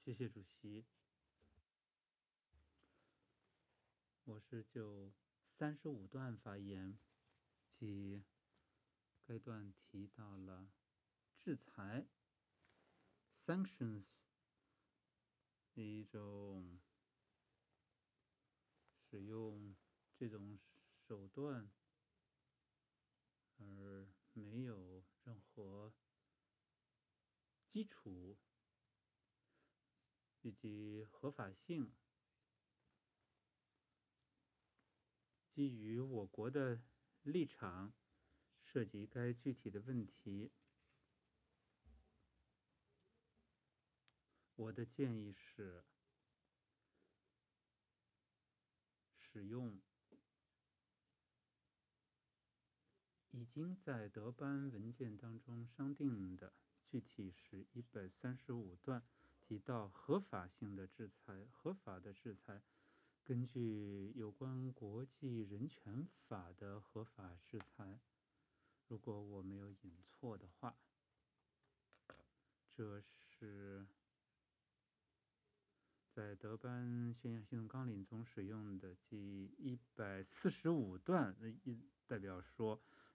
谢谢主席。我是就35段发言，即该段提到了制裁 sanctions 一种使用这种手段而没有任何基础以及合法性，基于我国的立场涉及该具体的问题。我的建议是使用已经在德班文件当中商定的，具体是135段提到合法性的制裁，合法的制裁根据有关国际人权法的合法制裁，如果我没有引错的话，这是在德班宣言行动纲领中使用的第145段，代表说